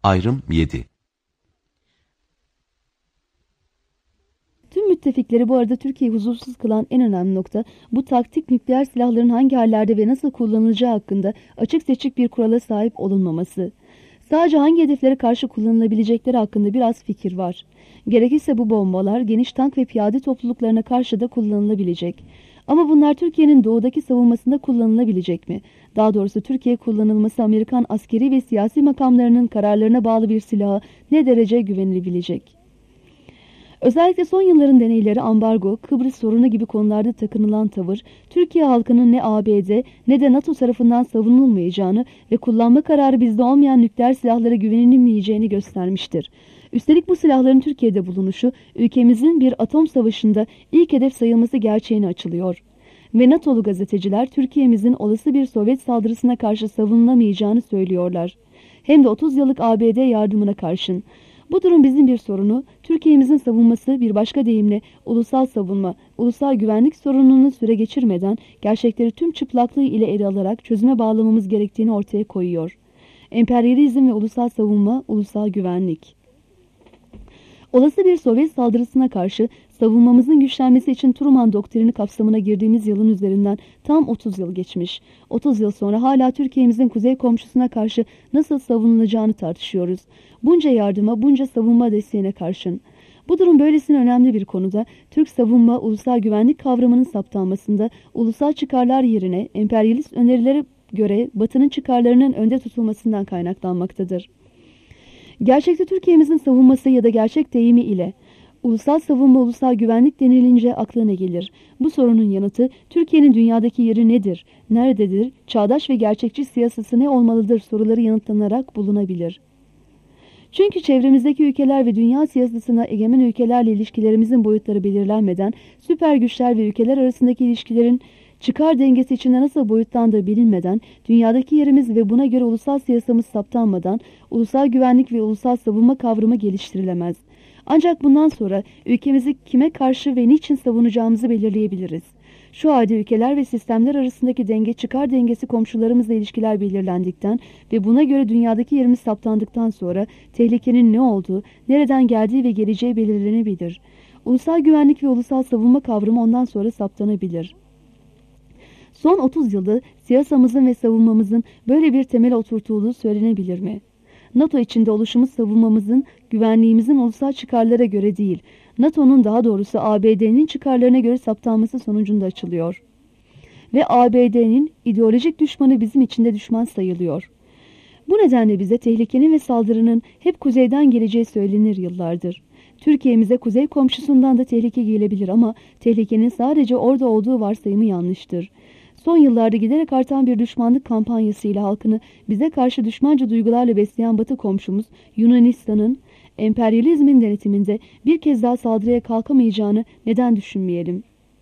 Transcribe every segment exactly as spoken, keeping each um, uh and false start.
Ayrım yedi. Tüm müttefikleri bu arada Türkiye'yi huzursuz kılan en önemli nokta, bu taktik nükleer silahların hangi hallerde ve nasıl kullanılacağı hakkında açık seçik bir kurala sahip olunmaması. Sadece hangi hedeflere karşı kullanılabilecekleri hakkında biraz fikir var. Gerekirse bu bombalar geniş tank ve piyade topluluklarına karşı da kullanılabilecek. Ama bunlar Türkiye'nin doğudaki savunmasında kullanılabilecek mi? Daha doğrusu Türkiye kullanılması Amerikan askeri ve siyasi makamlarının kararlarına bağlı bir silaha ne derece güvenilebilecek? Özellikle son yılların deneyleri, ambargo, Kıbrıs sorunu gibi konularda takınılan tavır, Türkiye halkının ne A B D ne de NATO tarafından savunulmayacağını ve kullanma kararı bizde olmayan nükleer silahlara güvenilmeyeceğini göstermiştir. Üstelik bu silahların Türkiye'de bulunuşu, ülkemizin bir atom savaşında ilk hedef sayılması gerçeğini açılıyor. Ve NATO'lu gazeteciler Türkiye'mizin olası bir Sovyet saldırısına karşı savunulamayacağını söylüyorlar. Hem de otuz yıllık A B D yardımına karşın. Bu durum bizim bir sorunu, Türkiye'mizin savunması bir başka deyimle ulusal savunma, ulusal güvenlik sorununu süre geçirmeden gerçekleri tüm çıplaklığı ile ele alarak çözüme bağlamamız gerektiğini ortaya koyuyor. Emperyalizm ve ulusal savunma, ulusal güvenlik. Olası bir Sovyet saldırısına karşı savunmamızın güçlenmesi için Truman doktrini kapsamına girdiğimiz yılın üzerinden tam otuz yıl geçmiş. otuz yıl sonra hala Türkiye'mizin kuzey komşusuna karşı nasıl savunulacağını tartışıyoruz. Bunca yardıma, bunca savunma desteğine karşın. Bu durum böylesine önemli bir konuda Türk savunma, ulusal güvenlik kavramının saptanmasında ulusal çıkarlar yerine emperyalist önerilere göre Batı'nın çıkarlarının önde tutulmasından kaynaklanmaktadır. Gerçekte Türkiye'mizin savunması ya da gerçek deyimi ile ulusal savunma, ulusal güvenlik denilince akla ne gelir? Bu sorunun yanıtı Türkiye'nin dünyadaki yeri nedir, nerededir, çağdaş ve gerçekçi siyasası ne olmalıdır soruları yanıtlanarak bulunabilir. Çünkü çevremizdeki ülkeler ve dünya siyasasına egemen ülkelerle ilişkilerimizin boyutları belirlenmeden süper güçler ve ülkeler arasındaki ilişkilerin çıkar dengesi içinde nasıl boyutlandığı bilinmeden, dünyadaki yerimiz ve buna göre ulusal siyasamız saptanmadan, ulusal güvenlik ve ulusal savunma kavramı geliştirilemez. Ancak bundan sonra ülkemizi kime karşı ve niçin savunacağımızı belirleyebiliriz. Şu halde ülkeler ve sistemler arasındaki denge, çıkar dengesi komşularımızla ilişkiler belirlendikten ve buna göre dünyadaki yerimiz saptandıktan sonra tehlikenin ne olduğu, nereden geldiği ve geleceği belirlenebilir. Ulusal güvenlik ve ulusal savunma kavramı ondan sonra saptanabilir. Son otuz yılda siyasamızın ve savunmamızın böyle bir temele oturtulduğu söylenebilir mi? NATO içinde oluşumuz savunmamızın, güvenliğimizin ulusal çıkarlara göre değil, NATO'nun daha doğrusu A B D'nin çıkarlarına göre saptanması sonucunda açılıyor. Ve A B D'nin ideolojik düşmanı bizim içinde düşman sayılıyor. Bu nedenle bize tehlikenin ve saldırının hep kuzeyden geleceği söylenir yıllardır. Türkiye'mize kuzey komşusundan da tehlike gelebilir ama tehlikenin sadece orada olduğu varsayımı yanlıştır. Son yıllarda giderek artan bir düşmanlık kampanyasıyla halkını bize karşı düşmanca duygularla besleyen Batı komşumuz Yunanistan'ın emperyalizmin denetiminde bir kez daha saldırıya kalkamayacağını neden düşünmeyelim?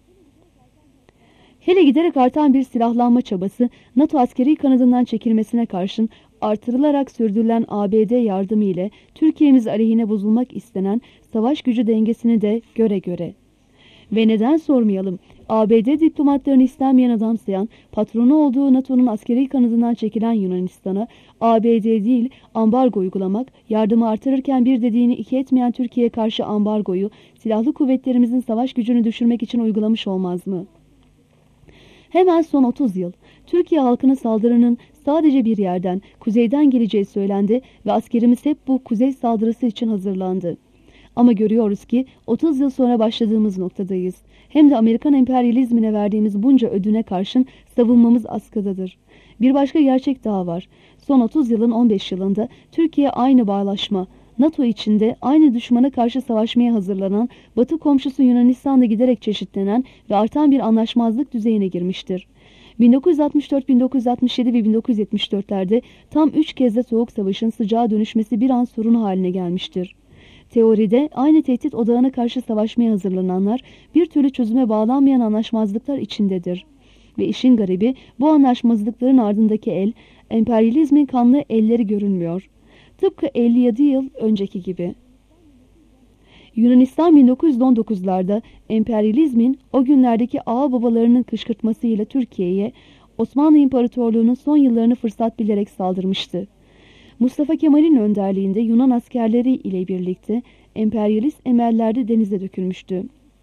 Hele giderek artan bir silahlanma çabası NATO askeri kanadından çekilmesine karşın artırılarak sürdürülen A B D yardımı ile Türkiye'miz aleyhine bozulmak istenen savaş gücü dengesini de göre göre. Ve neden sormayalım, A B D diplomatlarını istenmeyen adam sayan, patronu olduğu NATO'nun askeri kanadından çekilen Yunanistan'a A B D değil ambargo uygulamak, yardımı artırırken bir dediğini iki etmeyen Türkiye'ye karşı ambargoyu silahlı kuvvetlerimizin savaş gücünü düşürmek için uygulamış olmaz mı? Hemen son otuz yıl, Türkiye halkına saldırının sadece bir yerden, kuzeyden geleceği söylendi ve askerimiz hep bu kuzey saldırısı için hazırlandı. Ama görüyoruz ki otuz yıl sonra başladığımız noktadayız. Hem de Amerikan emperyalizmine verdiğimiz bunca ödüne karşın savunmamız askıdadır. Bir başka gerçek daha var. Son otuz yılın on beş yılında Türkiye aynı bağlaşma, NATO içinde aynı düşmana karşı savaşmaya hazırlanan, Batı komşusu Yunanistan'da giderek çeşitlenen ve artan bir anlaşmazlık düzeyine girmiştir. bin dokuz yüz altmış dört, bin dokuz yüz altmış yedi ve bin dokuz yüz yetmiş dörtlerde tam üç kez de Soğuk Savaş'ın sıcağa dönüşmesi bir an sorunu haline gelmiştir. Teoride aynı tehdit odağına karşı savaşmaya hazırlananlar bir türlü çözüme bağlanmayan anlaşmazlıklar içindedir. Ve işin garibi bu anlaşmazlıkların ardındaki el, emperyalizmin kanlı elleri görünmüyor. Tıpkı elli yedi yıl önceki gibi. Yunanistan bin dokuz yüz on dokuzlarda emperyalizmin o günlerdeki ağa babalarının kışkırtmasıyla Türkiye'ye Osmanlı İmparatorluğu'nun son yıllarını fırsat bilerek saldırmıştı. Mustafa Kemal'in önderliğinde Yunan askerleri ile birlikte emperyalist emellerde denize dökülmüştü.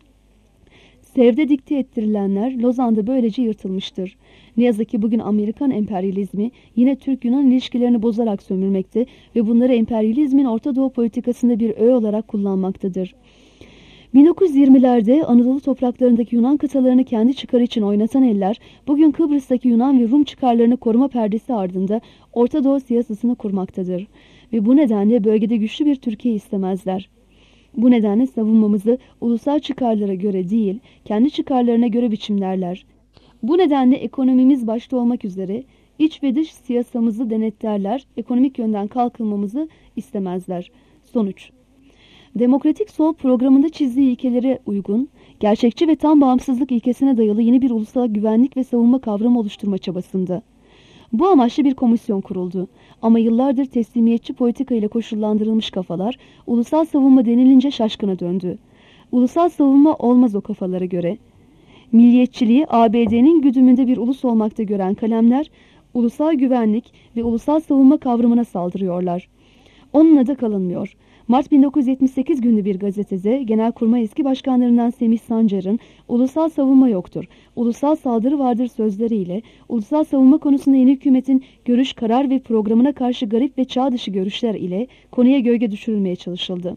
Sevde dikte ettirilenler Lozan'da böylece yırtılmıştır. Ne yazık ki bugün Amerikan emperyalizmi yine Türk-Yunan ilişkilerini bozarak sömürmekte ve bunları emperyalizmin Orta Doğu politikasında bir öğe olarak kullanmaktadır. bin dokuz yüz yirmilerde Anadolu topraklarındaki Yunan kıtalarını kendi çıkarı için oynatan eller, bugün Kıbrıs'taki Yunan ve Rum çıkarlarını koruma perdesi ardında Orta Doğu siyasasını kurmaktadır. Ve bu nedenle bölgede güçlü bir Türkiye istemezler. Bu nedenle savunmamızı ulusal çıkarlara göre değil, kendi çıkarlarına göre biçimlerler. Bu nedenle ekonomimiz başta olmak üzere iç ve dış siyasamızı denetlerler, ekonomik yönden kalkınmamızı istemezler. Sonuç: Demokratik Sol programında çizdiği ilkelere uygun, gerçekçi ve tam bağımsızlık ilkesine dayalı yeni bir ulusal güvenlik ve savunma kavramı oluşturma çabasında. Bu amaçlı bir komisyon kuruldu. Ama yıllardır teslimiyetçi politika ile koşullandırılmış kafalar, ulusal savunma denilince şaşkına döndü. Ulusal savunma olmaz o kafalara göre. Milliyetçiliği A B D'nin güdümünde bir ulus olmakta gören kalemler, ulusal güvenlik ve ulusal savunma kavramına saldırıyorlar. Onunla da kalınmıyor. Mart bin dokuz yüz yetmiş sekiz günlü bir gazetede Genelkurmay eski başkanlarından Semih Sancar'ın "Ulusal savunma yoktur, ulusal saldırı vardır" sözleriyle ulusal savunma konusunda yeni hükümetin görüş, karar ve programına karşı garip ve çağ dışı görüşler ile konuya gölge düşürülmeye çalışıldı.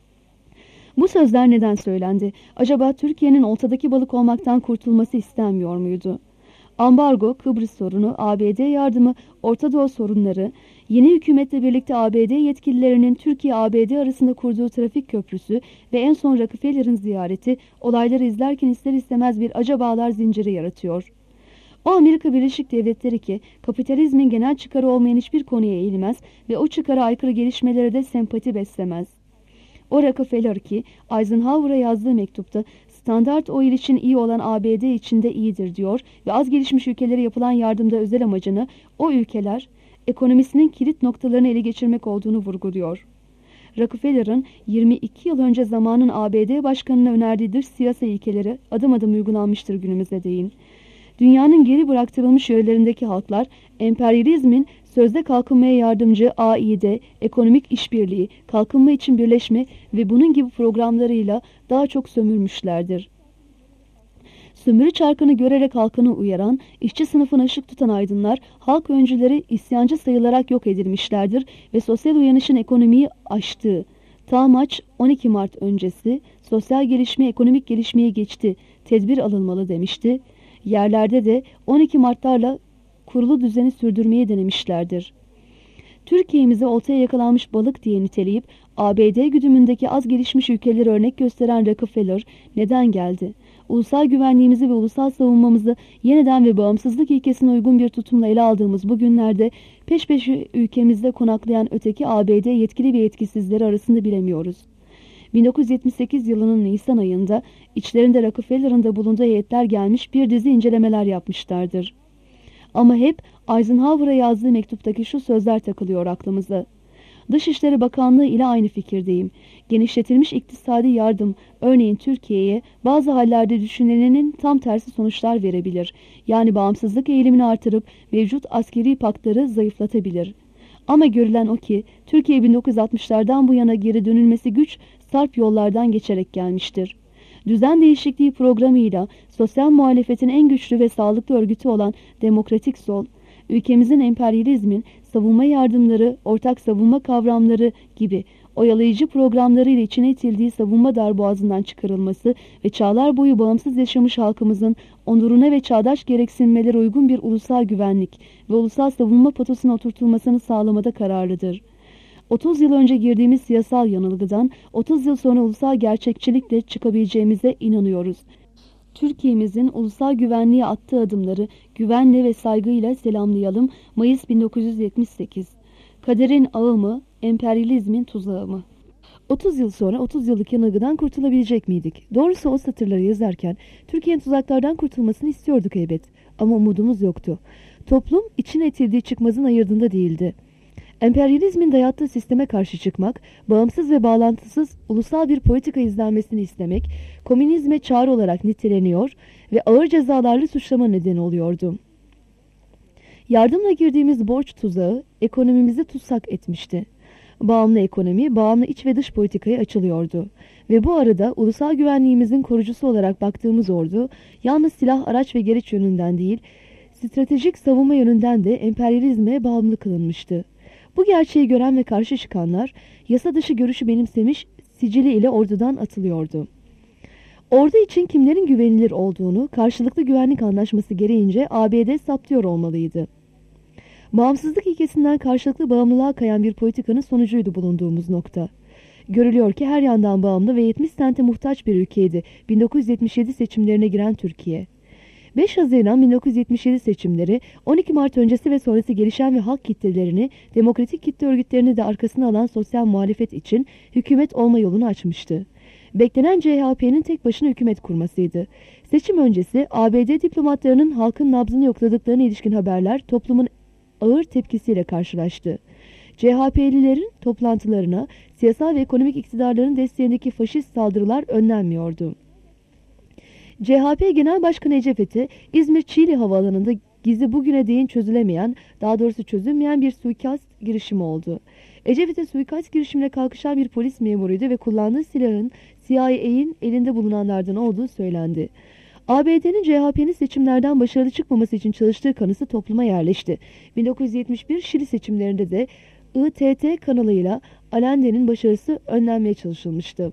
Bu sözler neden söylendi? Acaba Türkiye'nin oltadaki balık olmaktan kurtulması istenmiyor muydu? Ambargo, Kıbrıs sorunu, A B D yardımı, Orta Doğu sorunları, yeni hükümetle birlikte A B D yetkililerinin Türkiye-A B D arasında kurduğu trafik köprüsü ve en son Rockefeller'ın ziyareti olayları izlerken ister istemez bir acabalar zinciri yaratıyor. O Amerika Birleşik Devletleri ki kapitalizmin genel çıkarı olmayan hiçbir konuya eğilmez ve o çıkara aykırı gelişmelere de sempati beslemez. O Rockefeller ki Eisenhower'a yazdığı mektupta Standart Oil için iyi olan A B D için de iyidir diyor ve az gelişmiş ülkelere yapılan yardımda özel amacını o ülkeler ekonomisinin kilit noktalarını ele geçirmek olduğunu vurguluyor. Rockefeller'ın yirmi iki yıl önce zamanın A B D başkanına önerdiği dış siyasi ilkeleri adım adım uygulanmıştır günümüze değin. Dünyanın geri bıraktırılmış yörelerindeki halklar emperyalizmin sözde kalkınmaya yardımcı A İ D, ekonomik işbirliği, kalkınma için birleşme ve bunun gibi programlarıyla daha çok sömürmüşlerdir. Sömürü çarkını görerek halkını uyaran, işçi sınıfına ışık tutan aydınlar, halk öncüleri isyancı sayılarak yok edilmişlerdir ve sosyal uyanışın ekonomiyi aştığı, tam maç on iki Mart öncesi, sosyal gelişme ekonomik gelişmeye geçti, tedbir alınmalı demişti. Yerlerde de on iki Mart'larla kurulu düzeni sürdürmeyi denemişlerdir. Türkiye'mize oltaya yakalanmış balık diye niteleyip A B D güdümündeki az gelişmiş ülkeleri örnek gösteren Rockefeller neden geldi? Ulusal güvenliğimizi ve ulusal savunmamızı yeniden ve bağımsızlık ilkesine uygun bir tutumla ele aldığımız bu günlerde peş peşe ülkemizde konaklayan öteki A B D yetkili ve yetkisizleri arasında bilemiyoruz. bin dokuz yüz yetmiş sekiz yılının Nisan ayında içlerinde Rockefeller'ın da bulunduğu heyetler gelmiş bir dizi incelemeler yapmışlardır. Ama hep Eisenhower'a yazdığı mektuptaki şu sözler takılıyor aklımıza. Dışişleri Bakanlığı ile aynı fikirdeyim. Genişletilmiş iktisadi yardım, örneğin Türkiye'ye bazı hallerde düşünülenin tam tersi sonuçlar verebilir. Yani bağımsızlık eğilimini artırıp mevcut askeri paktları zayıflatabilir. Ama görülen o ki Türkiye bin dokuz yüz altmışlardan bu yana geri dönülmesi güç, sarp yollardan geçerek gelmiştir. Düzen değişikliği programıyla sosyal muhalefetin en güçlü ve sağlıklı örgütü olan Demokratik Sol, ülkemizin emperyalizmin, savunma yardımları, ortak savunma kavramları gibi oyalayıcı programlarıyla içine itildiği savunma darboğazından çıkarılması ve çağlar boyu bağımsız yaşamış halkımızın onuruna ve çağdaş gereksinmelere uygun bir ulusal güvenlik ve ulusal savunma potosuna oturtulmasını sağlamada kararlıdır. otuz yıl önce girdiğimiz siyasal yanılgıdan otuz yıl sonra ulusal gerçekçilikle çıkabileceğimize inanıyoruz. Türkiye'mizin ulusal güvenliğe attığı adımları güvenle ve saygıyla selamlayalım. Mayıs bin dokuz yüz yetmiş sekiz. Kaderin ağı mı, emperyalizmin tuzağı mı? otuz yıl sonra otuz yıllık yanılgıdan kurtulabilecek miydik? Doğrusu o satırları yazarken Türkiye'nin tuzaklardan kurtulmasını istiyorduk elbet. Ama umudumuz yoktu. Toplum için itildiği çıkmazın ayırdığında değildi. Emperyalizmin dayattığı sisteme karşı çıkmak, bağımsız ve bağlantısız ulusal bir politika izlenmesini istemek, komünizme çağrı olarak niteleniyor ve ağır cezalarla suçlama nedeni oluyordu. Yardımla girdiğimiz borç tuzağı ekonomimizi tutsak etmişti. Bağımlı ekonomi, bağımlı iç ve dış politikaya açılıyordu. Ve bu arada ulusal güvenliğimizin korucusu olarak baktığımız ordu, yalnız silah, araç ve gereç yönünden değil, stratejik savunma yönünden de emperyalizme bağımlı kılınmıştı. Bu gerçeği gören ve karşı çıkanlar, yasa dışı görüşü benimsemiş, sicili ile ordudan atılıyordu. Ordu için kimlerin güvenilir olduğunu karşılıklı güvenlik anlaşması gereğince A B D saptıyor olmalıydı. Bağımsızlık ilkesinden karşılıklı bağımlılığa kayan bir politikanın sonucuydu bulunduğumuz nokta. Görülüyor ki her yandan bağımlı ve yetmiş sente muhtaç bir ülkeydi bin dokuz yüz yetmiş yedi seçimlerine giren Türkiye. beş Haziran bin dokuz yüz yetmiş yedi seçimleri on iki Mart öncesi ve sonrası gelişen ve halk kitlelerini, demokratik kitle örgütlerini de arkasına alan sosyal muhalefet için hükümet olma yolunu açmıştı. Beklenen C H P'nin tek başına hükümet kurmasıydı. Seçim öncesi A B D diplomatlarının halkın nabzını yokladıklarına ilişkin haberler toplumun ağır tepkisiyle karşılaştı. C H P'lilerin toplantılarına siyasal ve ekonomik iktidarların desteğindeki faşist saldırılar önlenmiyordu. C H P Genel Başkanı Ecevit'i İzmir Çiğli Havaalanı'nda gizli bugüne değin çözülemeyen, daha doğrusu çözülmeyen bir suikast girişimi oldu. Ecevit'e suikast girişimine kalkışan bir polis memuruydu ve kullandığı silahın C I A'nin elinde bulunanlardan olduğu söylendi. A B D'nin C H P'nin seçimlerden başarılı çıkmaması için çalıştığı kanısı topluma yerleşti. bin dokuz yüz yetmiş bir Şili seçimlerinde de I T T kanalıyla Allende'nin başarısı önlenmeye çalışılmıştı.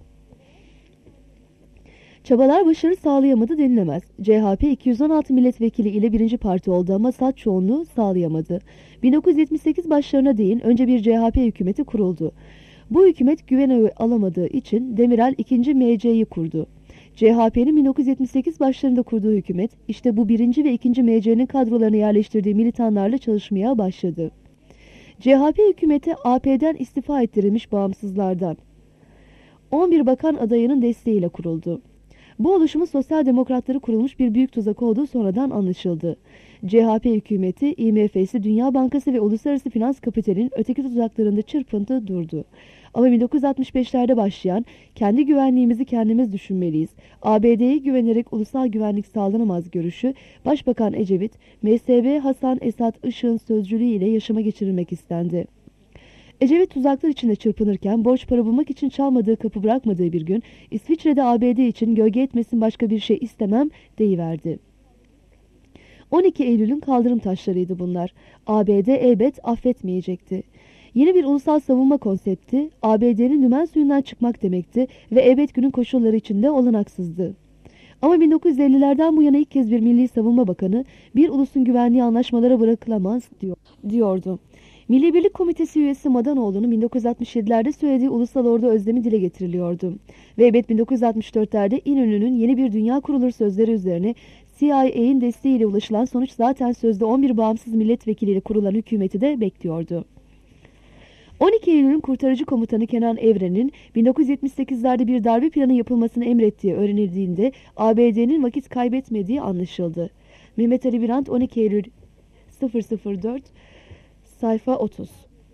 Çabalar başarı sağlayamadı denilemez. C H P iki yüz on altı milletvekili ile birinci parti oldu ama salt çoğunluğu sağlayamadı. bin dokuz yüz yetmiş sekiz başlarına değin önce bir C H P hükümeti kuruldu. Bu hükümet güven oyu alamadığı için Demirel ikinci M C'yi kurdu. C H P'nin bin dokuz yüz yetmiş sekiz başlarında kurduğu hükümet işte bu birinci ve ikinci M C'nin kadrolarını yerleştirdiği militanlarla çalışmaya başladı. C H P hükümeti A P'den istifa ettirilmiş bağımsızlardan on bir bakan adayının desteğiyle kuruldu. Bu oluşumun sosyal demokratları kurulmuş bir büyük tuzak olduğu sonradan anlaşıldı. C H P hükümeti, I M F'si, Dünya Bankası ve uluslararası finans kapitalinin öteki tuzaklarında çırpıntı durdu. Ama bin dokuz yüz altmış beşlerde başlayan kendi güvenliğimizi kendimiz düşünmeliyiz, A B D'ye güvenerek ulusal güvenlik sağlanamaz görüşü, Başbakan Ecevit, M S B Hasan Esat Işık'ın sözcülüğü ile yaşama geçirilmek istendi. Ecevit tuzaklar içinde çırpınırken borç para bulmak için çalmadığı kapı bırakmadığı bir gün İsviçre'de A B D için gölge etmesin başka bir şey istemem deyiverdi. on iki Eylül'ün kaldırım taşlarıydı bunlar. A B D elbet affetmeyecekti. Yeni bir ulusal savunma konsepti A B D'nin dümen suyundan çıkmak demekti ve elbet günün koşulları içinde olanaksızdı. Ama bin dokuz yüz ellilerden bu yana ilk kez bir Milli Savunma Bakanı bir ulusun güvenliği anlaşmalara bırakılamaz diyor, diyordu. Milli Birlik Komitesi üyesi Madanoğlu'nun bin dokuz yüz altmış yedilerde söylediği ulusal ordu özlemi dile getiriliyordu. Ve elbet bin dokuz yüz altmış dörtlerde İnönü'nün yeni bir dünya kurulur sözleri üzerine C I A'nin desteğiyle ulaşılan sonuç zaten sözde on bir bağımsız milletvekiliyle kurulan hükümeti de bekliyordu. on iki Eylül'ün kurtarıcı komutanı Kenan Evren'in bin dokuz yüz yetmiş sekizlerde bir darbe planı yapılmasını emrettiği öğrenildiğinde A B D'nin vakit kaybetmediği anlaşıldı. Mehmet Ali Birant on iki Eylül sıfır sıfır dört sayfa otuz.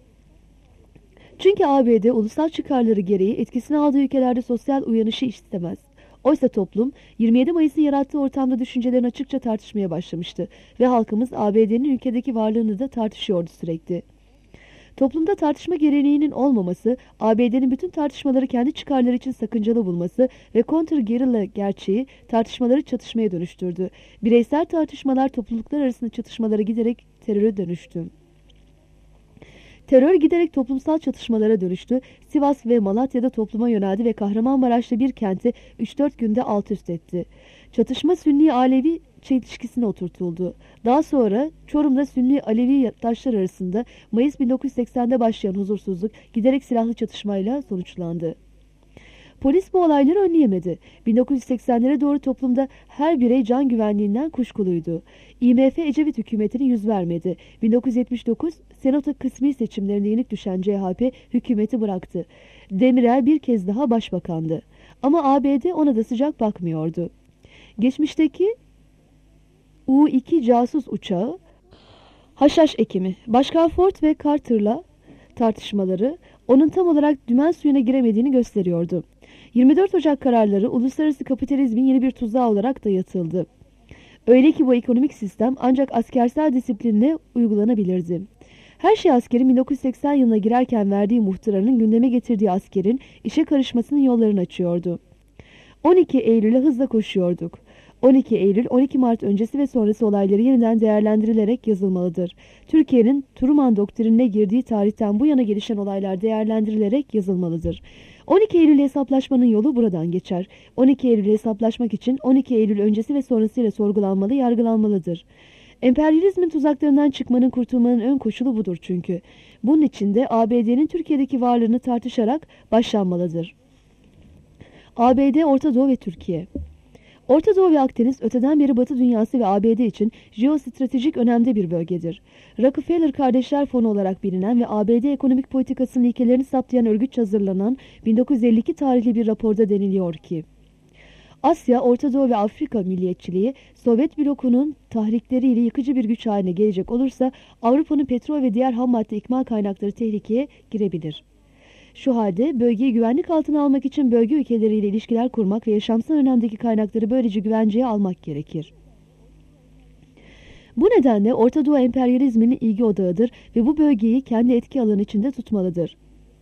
Çünkü A B D ulusal çıkarları gereği etkisini aldığı ülkelerde sosyal uyanışı istemez. Oysa toplum yirmi yedi Mayıs'ın yarattığı ortamda düşüncelerini açıkça tartışmaya başlamıştı ve halkımız A B D'nin ülkedeki varlığını da tartışıyordu sürekli. Toplumda tartışma geleneğinin olmaması, A B D'nin bütün tartışmaları kendi çıkarları için sakıncalı bulması ve kontrgerilla gerçeği tartışmaları çatışmaya dönüştürdü. Bireysel tartışmalar topluluklar arasında çatışmalara giderek teröre dönüştü. Terör giderek toplumsal çatışmalara dönüştü. Sivas ve Malatya'da topluma yöneldi ve Kahramanmaraş'ta bir kenti üç dört günde alt üst etti. Çatışma Sünni-Alevi çelişkisine oturtuldu. Daha sonra Çorum'da Sünni-Alevi yurttaşlar arasında Mayıs bin dokuz yüz seksende başlayan huzursuzluk giderek silahlı çatışmayla sonuçlandı. Polis bu olayları önleyemedi. bin dokuz yüz seksenlere doğru toplumda her birey can güvenliğinden kuşkuluydu. I M F Ecevit hükümetine yüz vermedi. bin dokuz yüz yetmiş dokuz Senato kısmi seçimlerinde yenik düşen C H P hükümeti bıraktı. Demirel bir kez daha başbakandı. Ama A B D ona da sıcak bakmıyordu. Geçmişteki U iki casus uçağı, Haşhaş Ekimi, Başkan Ford ve Carter'la tartışmaları onun tam olarak dümen suyuna giremediğini gösteriyordu. yirmi dört Ocak kararları uluslararası kapitalizmin yeni bir tuzağı olarak dayatıldı. Öyle ki bu ekonomik sistem ancak askersel disiplinle uygulanabilirdi. Her şey askerin bin dokuz yüz seksen yılına girerken verdiği muhtıranın gündeme getirdiği askerin işe karışmasının yollarını açıyordu. on iki Eylül'e hızla koşuyorduk. on iki Eylül, on iki Mart öncesi ve sonrası olayları yeniden değerlendirilerek yazılmalıdır. Türkiye'nin Truman doktrinine girdiği tarihten bu yana gelişen olaylar değerlendirilerek yazılmalıdır. on iki Eylül hesaplaşmanın yolu buradan geçer. on iki Eylül hesaplaşmak için on iki Eylül öncesi ve sonrasıyla sorgulanmalı, yargılanmalıdır. Emperyalizmin tuzaklarından çıkmanın, kurtulmanın ön koşulu budur çünkü. Bunun için de A B D'nin Türkiye'deki varlığını tartışarak başlanmalıdır. A B D, Orta Doğu ve Türkiye. Orta Doğu ve Akdeniz öteden beri Batı dünyası ve A B D için jeostratejik önemde bir bölgedir. Rockefeller Kardeşler Fonu olarak bilinen ve A B D ekonomik politikasının ilkelerini saptayan örgütçe hazırlanan bin dokuz yüz elli iki tarihli bir raporda deniliyor ki, Asya, Orta Doğu ve Afrika milliyetçiliği Sovyet blokunun tahrikleriyle yıkıcı bir güç haline gelecek olursa Avrupa'nın petrol ve diğer ham madde ikmal kaynakları tehlikeye girebilir. Şu halde bölgeyi güvenlik altına almak için bölge ülkeleriyle ilişkiler kurmak ve yaşamsal önemdeki kaynakları böylece güvenceye almak gerekir. Bu nedenle Orta Doğu emperyalizminin ilgi odağıdır ve bu bölgeyi kendi etki alanı içinde tutmalıdır.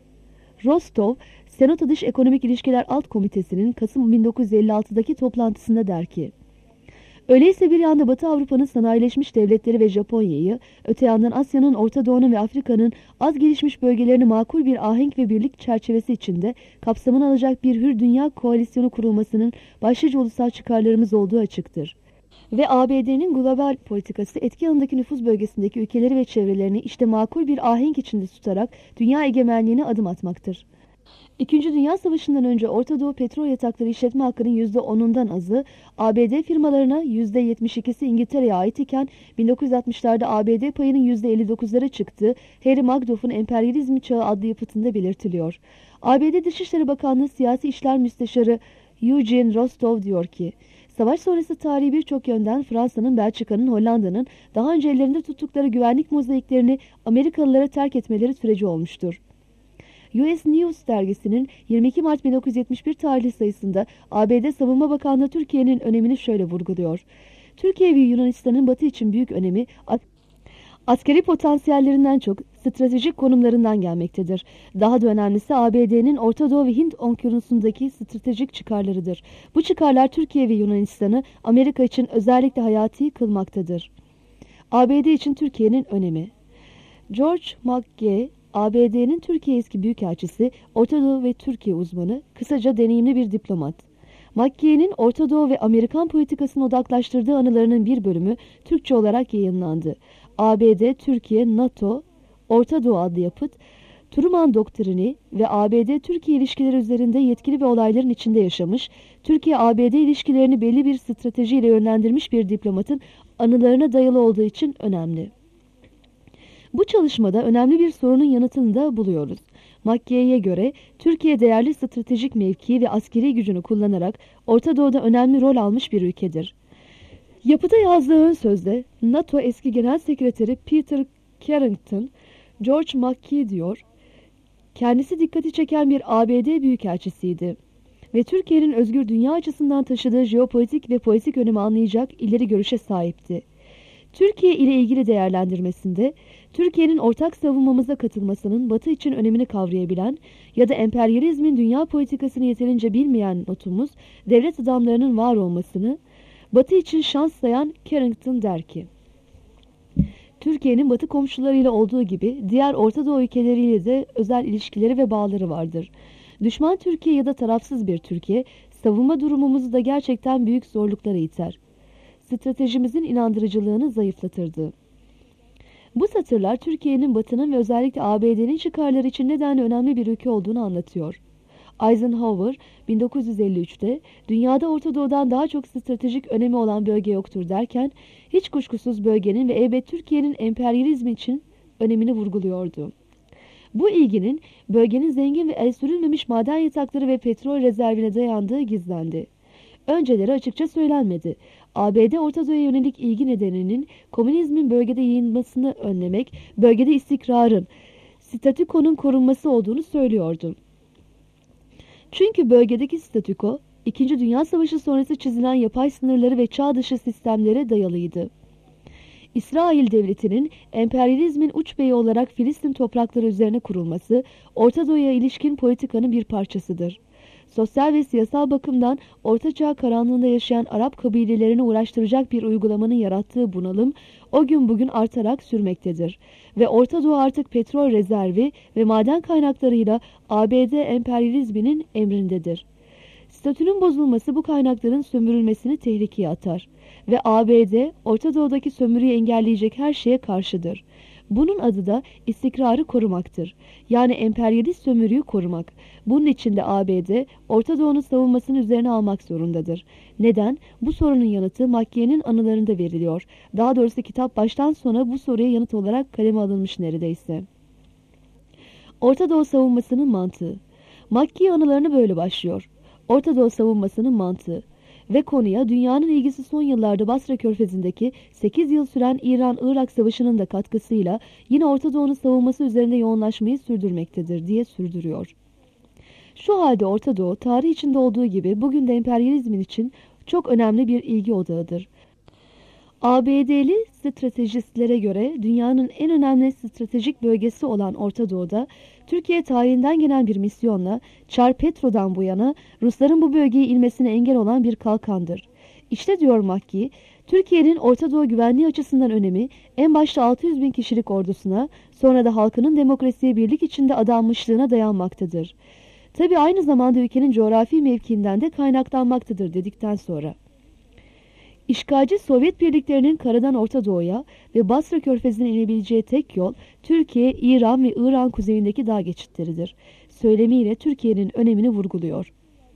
Rostov, Senato Dış Ekonomik İlişkiler Alt Komitesi'nin Kasım bin dokuz yüz elli altıdaki toplantısında der ki, öyleyse bir yanda Batı Avrupa'nın sanayileşmiş devletleri ve Japonya'yı, öte yandan Asya'nın, Orta Doğu'nun ve Afrika'nın az gelişmiş bölgelerini makul bir ahenk ve birlik çerçevesi içinde kapsamını alacak bir hür dünya koalisyonu kurulmasının başlıca ulusal çıkarlarımız olduğu açıktır. Ve A B D'nin global politikası etki alanındaki nüfuz bölgesindeki ülkeleri ve çevrelerini işte makul bir ahenk içinde tutarak dünya egemenliğine adım atmaktır. İkinci Dünya Savaşı'ndan önce Orta Doğu petrol yatakları işletme hakkının yüzde onundan azı A B D firmalarına, yüzde yetmiş ikisi İngiltere'ye ait iken bin dokuz yüz altmışlarda A B D payının yüzde elli dokuzlara çıktığı Harry Magdoff'un Emperyalizmi Çağı adlı yapıtında belirtiliyor. A B D Dışişleri Bakanlığı Siyasi İşler Müsteşarı Eugene Rostov diyor ki, savaş sonrası tarihi birçok yönden Fransa'nın, Belçika'nın, Hollanda'nın daha önce ellerinde tuttukları güvenlik mozaiklerini Amerikalılara terk etmeleri süreci olmuştur. U S News dergisinin yirmi iki Mart bin dokuz yüz yetmiş bir tarihli sayısında A B D Savunma Bakanlığı Türkiye'nin önemini şöyle vurguluyor. Türkiye ve Yunanistan'ın Batı için büyük önemi askeri potansiyellerinden çok stratejik konumlarından gelmektedir. Daha da önemlisi A B D'nin Orta Doğu ve Hint okyanusundaki stratejik çıkarlarıdır. Bu çıkarlar Türkiye ve Yunanistan'ı Amerika için özellikle hayati kılmaktadır. A B D için Türkiye'nin önemi. George McGee, A B D'nin Türkiye eski büyükelçisi, Orta Doğu ve Türkiye uzmanı, kısaca deneyimli bir diplomat. McGee'nin Orta Doğu ve Amerikan politikasını odaklaştırdığı anılarının bir bölümü Türkçe olarak yayınlandı. A B D, Türkiye, NATO, Orta Doğu adlı yapıt, Truman doktrini ve A B D-Türkiye ilişkileri üzerinde yetkili ve olayların içinde yaşamış, Türkiye-A B D ilişkilerini belli bir stratejiyle yönlendirmiş bir diplomatın anılarına dayalı olduğu için önemli. Bu çalışmada önemli bir sorunun yanıtını da buluyoruz. McGee'ye göre Türkiye değerli stratejik mevki ve askeri gücünü kullanarak Orta Doğu'da önemli rol almış bir ülkedir. Yapıda yazdığı ön sözde NATO eski Genel Sekreteri Peter Carrington, George McGee diyor, kendisi dikkati çeken bir A B D büyükelçisiydi ve Türkiye'nin özgür dünya açısından taşıdığı jeopolitik ve politik önemi anlayacak ileri görüşe sahipti. Türkiye ile ilgili değerlendirmesinde, Türkiye'nin ortak savunmamıza katılmasının Batı için önemini kavrayabilen ya da emperyalizmin dünya politikasını yeterince bilmeyen notumuz, devlet adamlarının var olmasını Batı için şans sayan Carrington der ki, Türkiye'nin Batı komşularıyla olduğu gibi diğer Orta Doğu ülkeleriyle de özel ilişkileri ve bağları vardır. Düşman Türkiye ya da tarafsız bir Türkiye, savunma durumumuzu da gerçekten büyük zorluklara iter. Stratejimizin inandırıcılığını zayıflatırdı. Bu satırlar Türkiye'nin Batı'nın ve özellikle A B D'nin çıkarları için neden önemli bir ülke olduğunu anlatıyor. Eisenhower bin dokuz yüz elli üçte dünyada Orta Doğu'dan daha çok stratejik önemi olan bölge yoktur derken hiç kuşkusuz bölgenin ve elbet Türkiye'nin emperyalizmi için önemini vurguluyordu. Bu ilginin bölgenin zengin ve el sürülmemiş maden yatakları ve petrol rezervine dayandığı gizlendi. Önceleri açıkça söylenmedi. A B D Orta Doğu'ya yönelik ilgi nedeninin komünizmin bölgede yayılmasını önlemek, bölgede istikrarın, statükonun korunması olduğunu söylüyordu. Çünkü bölgedeki statüko İkinci Dünya Savaşı sonrası çizilen yapay sınırları ve çağ dışı sistemlere dayalıydı. İsrail Devleti'nin emperyalizmin uç beyi olarak Filistin toprakları üzerine kurulması, Orta Doğu'ya ilişkin politikanın bir parçasıdır. Sosyal ve siyasal bakımdan Orta Çağ karanlığında yaşayan Arap kabilelerini uğraştıracak bir uygulamanın yarattığı bunalım, o gün bugün artarak sürmektedir. Ve Orta Doğu artık petrol rezervi ve maden kaynaklarıyla A B D emperyalizminin emrindedir. Statünün bozulması bu kaynakların sömürülmesini tehlikeye atar ve A B D Orta Doğu'daki sömürüyü engelleyecek her şeye karşıdır. Bunun adı da istikrarı korumaktır. Yani emperyalist sömürüyü korumak. Bunun için de A B D Orta Doğu'nun savunmasını üzerine almak zorundadır. Neden? Bu sorunun yanıtı Mackie'nin anılarında veriliyor. Daha doğrusu kitap baştan sona bu soruya yanıt olarak kaleme alınmış neredeyse. Orta Doğu savunmasının mantığı. Mackie anılarını böyle başlıyor. Orta Doğu savunmasının mantığı ve konuya dünyanın ilgisi son yıllarda Basra Körfezi'ndeki sekiz yıl süren İran-Irak Savaşı'nın da katkısıyla yine Orta Doğu'nun savunması üzerinde yoğunlaşmayı sürdürmektedir diye sürdürüyor. Şu halde Orta Doğu, tarih içinde olduğu gibi bugün de emperyalizmin için çok önemli bir ilgi odağıdır. A B D'li stratejistlere göre dünyanın en önemli stratejik bölgesi olan Orta Doğu'da Türkiye tarihinden gelen bir misyonla Çar Petro'dan bu yana Rusların bu bölgeye ilmesine engel olan bir kalkandır. İşte diyor Mackie, Türkiye'nin Orta Doğu güvenliği açısından önemi en başta altı yüz bin kişilik ordusuna, sonra da halkının demokrasiye birlik içinde adanmışlığına dayanmaktadır. Tabi aynı zamanda ülkenin coğrafi mevkiinden de kaynaklanmaktadır dedikten sonra. İşgalci Sovyet birliklerinin karadan Orta Doğu'ya ve Basra Körfezi'ne inebileceği tek yol Türkiye, İran ve İran kuzeyindeki dağ geçitleridir. Söylemiyle Türkiye'nin önemini vurguluyor.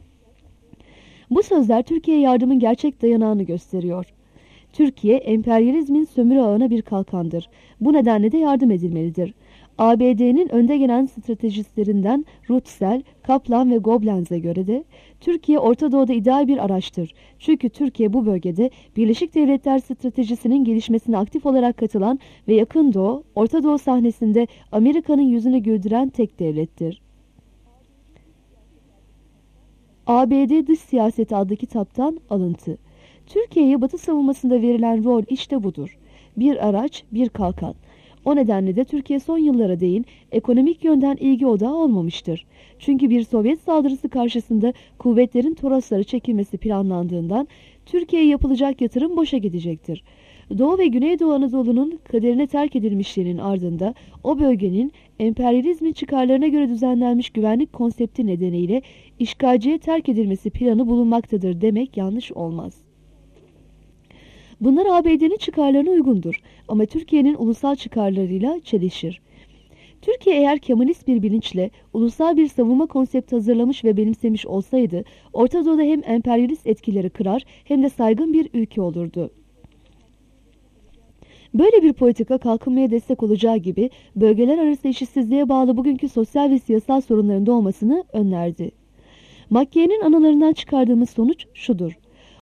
Bu sözler Türkiye yardımın gerçek dayanağını gösteriyor. Türkiye, emperyalizmin sömürü ağına bir kalkandır. Bu nedenle de yardım edilmelidir. A B D'nin önde gelen stratejistlerinden Rutsel, Kaplan ve Goblenz'e göre de Türkiye Orta Doğu'da ideal bir araçtır. Çünkü Türkiye bu bölgede Birleşik Devletler stratejisinin gelişmesine aktif olarak katılan ve Yakın Doğu, Orta Doğu sahnesinde Amerika'nın yüzünü güldüren tek devlettir. A B D Dış Siyaseti adlı kitaptan alıntı. Türkiye'ye Batı savunmasında verilen rol işte budur. Bir araç, bir kalkan. O nedenle de Türkiye son yıllara değin ekonomik yönden ilgi odağı olmamıştır. Çünkü bir Sovyet saldırısı karşısında kuvvetlerin Toroslara çekilmesi planlandığından Türkiye'ye yapılacak yatırım boşa gidecektir. Doğu ve Güneydoğu Anadolu'nun kaderine terk edilmişliğinin ardında o bölgenin emperyalizmin çıkarlarına göre düzenlenmiş güvenlik konsepti nedeniyle işgalciye terk edilmesi planı bulunmaktadır demek yanlış olmaz. Bunlar A B D'nin çıkarlarına uygundur ama Türkiye'nin ulusal çıkarlarıyla çelişir. Türkiye eğer Kemalist bir bilinçle ulusal bir savunma konsepti hazırlamış ve benimsemiş olsaydı, Orta Doğu'da hem emperyalist etkileri kırar hem de saygın bir ülke olurdu. Böyle bir politika kalkınmaya destek olacağı gibi bölgeler arası eşitsizliğe bağlı bugünkü sosyal ve siyasal sorunların doğmasını önlerdi. Mackie'nin anılarından çıkardığımız sonuç şudur.